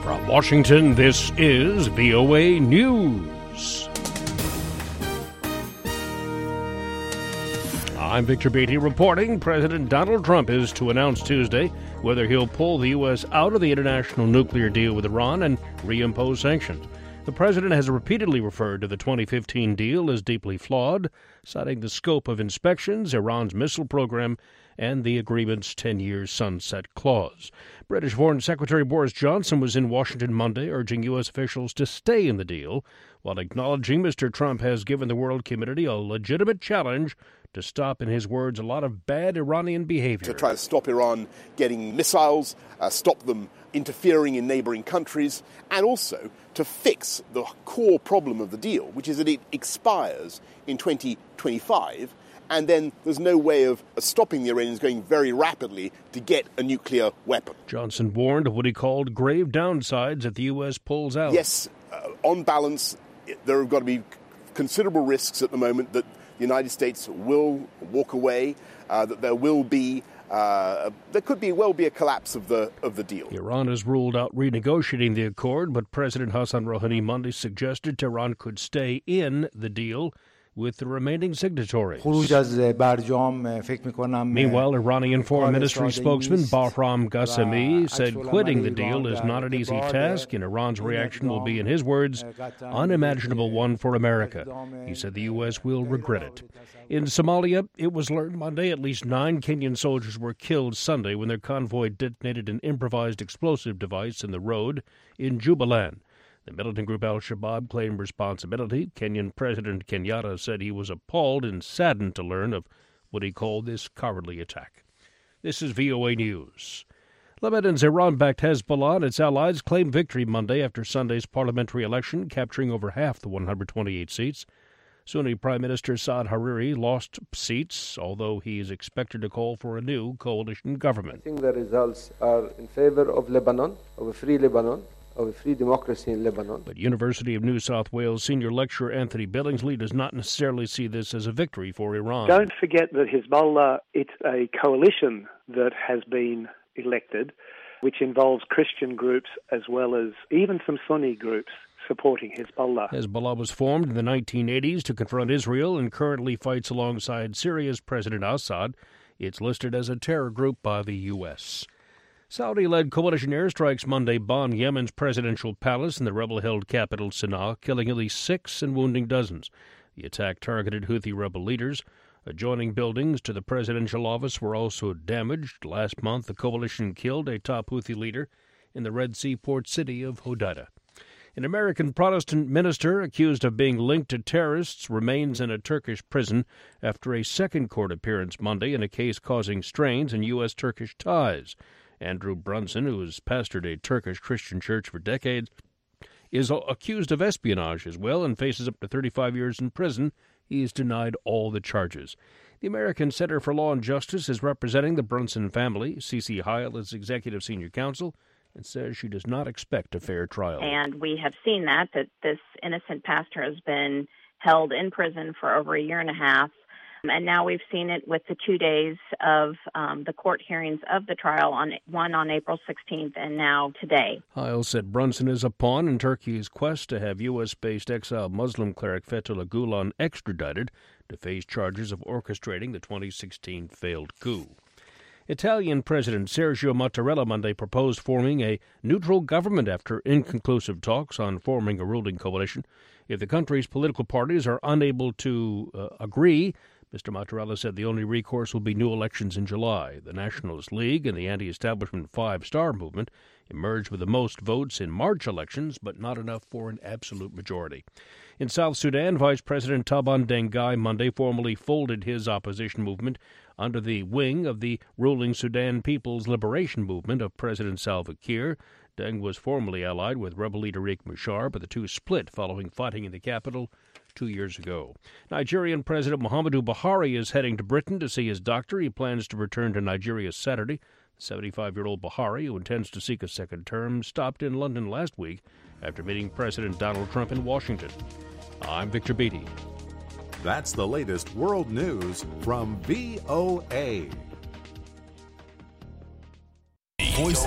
From Washington, this is VOA News. I'm Victor Beatty reporting. President Donald Trump is to announce Tuesday whether he'll pull the U.S. out of the international nuclear deal with Iran and reimpose sanctions. The president has repeatedly referred to the 2015 deal as deeply flawed, citing the scope of inspections, Iran's missile program, and the agreement's 10-year sunset clause. British Foreign Secretary Boris Johnson was in Washington Monday urging U.S. officials to stay in the deal, while acknowledging Mr. Trump has given the world community a legitimate challenge to stop, in his words, a lot of bad Iranian behavior. To try to stop Iran getting missiles, stop them interfering in neighboring countries, and also to fix the core problem of the deal, which is that it expires in 2025, and then there's no way of stopping the Iranians going very rapidly to get a nuclear weapon. Johnson warned of what he called grave downsides if the U.S. pulls out. Yes, on balance, there have got to be considerable risks at the moment that the United States will walk away, that there could be a collapse of the deal. Iran has ruled out renegotiating the accord, but President Hassan Rouhani Monday suggested Tehran could stay in the deal with the remaining signatories. Meanwhile, Iranian Foreign Ministry spokesman Bahram Ghasemi said quitting the deal is not an easy task, and Iran's reaction will be, in his words, unimaginable one for America. He said the U.S. will regret it. In Somalia, it was learned Monday at least 9 Kenyan soldiers were killed Sunday when their convoy detonated an improvised explosive device in the road in Jubaland. The militant group al-Shabaab claimed responsibility. Kenyan President Kenyatta said he was appalled and saddened to learn of what he called this cowardly attack. This is VOA News. Lebanon's Iran-backed Hezbollah and its allies claimed victory Monday after Sunday's parliamentary election, capturing over half the 128 seats. Sunni Prime Minister Saad Hariri lost seats, although he is expected to call for a new coalition government. I think the results are in favor of Lebanon, of a free Lebanon, of a free democracy in Lebanon. But University of New South Wales senior lecturer Anthony Billingsley does not necessarily see this as a victory for Iran. Don't forget that Hezbollah, it's a coalition that has been elected, which involves Christian groups as well as even some Sunni groups supporting Hezbollah. Hezbollah was formed in the 1980s to confront Israel and currently fights alongside Syria's President Assad. It's listed as a terror group by the U.S. Saudi-led coalition airstrikes Monday bombed Yemen's presidential palace and the rebel-held capital Sana'a, killing at least 6 and wounding dozens. The attack targeted Houthi rebel leaders. Adjoining buildings to the presidential office were also damaged. Last month, the coalition killed a top Houthi leader in the Red Sea port city of Hodeidah. An American Protestant minister accused of being linked to terrorists remains in a Turkish prison after a second court appearance Monday in a case causing strains in U.S.-Turkish ties. Andrew Brunson, who has pastored a Turkish Christian church for decades, is accused of espionage as well and faces up to 35 years in prison. He is denied all the charges. The American Center for Law and Justice is representing the Brunson family. Cece Heil is executive senior counsel and says she does not expect a fair trial. And we have seen that this innocent pastor has been held in prison for over a year and a half. And now we've seen it with the 2 days of the court hearings of the trial, one on April 16th and now today. Heil said Brunson is a pawn in Turkey's quest to have U.S.-based exiled Muslim cleric Fethullah Gulen extradited to face charges of orchestrating the 2016 failed coup. Italian President Sergio Mattarella Monday proposed forming a neutral government after inconclusive talks on forming a ruling coalition. If the country's political parties are unable to agree, Mr. Mattarella said the only recourse will be new elections in July. The Nationalist League and the anti-establishment Five Star Movement emerged with the most votes in March elections, but not enough for an absolute majority. In South Sudan, Vice President Taban Dengai Monday formally folded his opposition movement under the wing of the ruling Sudan People's Liberation Movement of President Salva Kiir. Deng was formerly allied with rebel leader Riek Machar, but the two split following fighting in the capital 2 years ago. Nigerian President Muhammadu Buhari is heading to Britain to see his doctor. He plans to return to Nigeria Saturday. The 75-year-old Buhari, who intends to seek a second term, stopped in London last week after meeting President Donald Trump in Washington. I'm Victor Beatty. That's the latest world news from VOA.